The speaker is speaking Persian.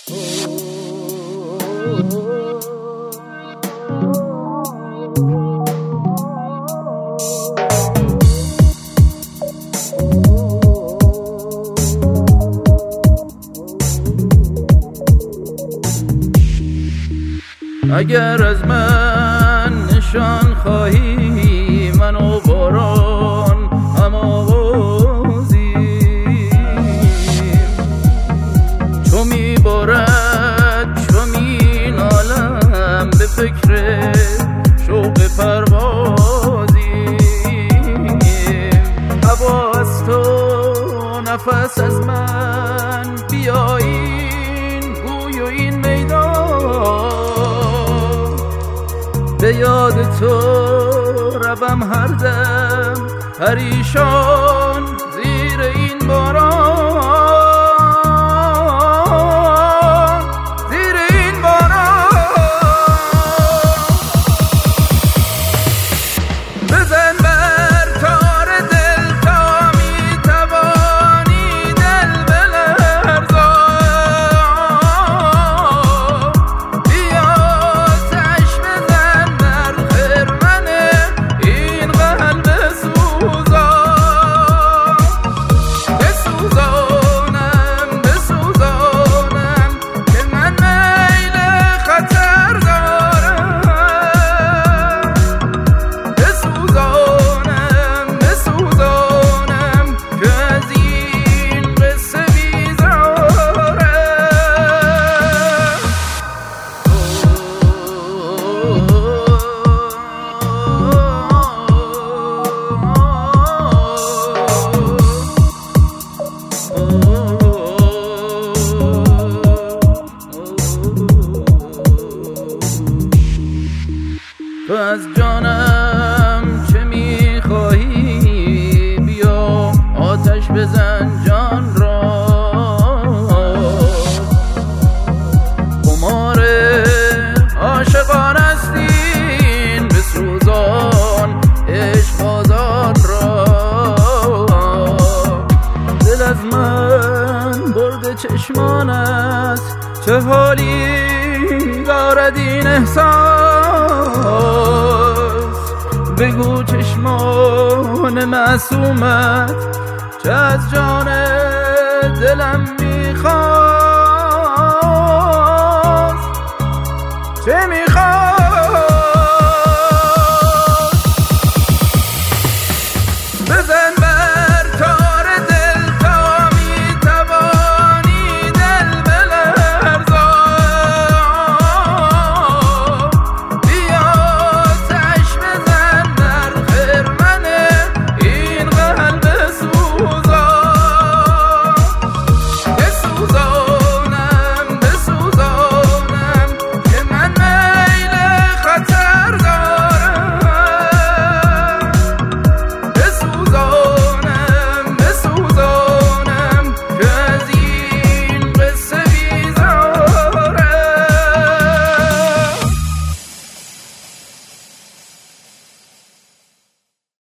اگر از من نشان خواهی، من و باران هم آوازیم. چو می بارد چو می نالم، به فکر شوق پروازیم. هوا از تو نفس از من، بیا این گوی و این میدان. به یاد تو روم هر دم پریشان زیر این باران، زیر این باران. بزن بر تار دل تا می توانی دل بلرزان. بیا آتش بزن بر خرمن این قلب سوزان. بسوزانم بسوزانم که من میل خطر دارم. بسوزانم بسوزانم که از این قصه بیزارم. تو از جانم چه میخواهی؟ بیا آتش بزن جان را. خمار عاشقان است این، بسوزان عشق بازان را. دل از من برد چشمان است، چه حالی دارد این احساس. بگو چشمان معصومت چه از جان دلم میخواست، چه میخواست.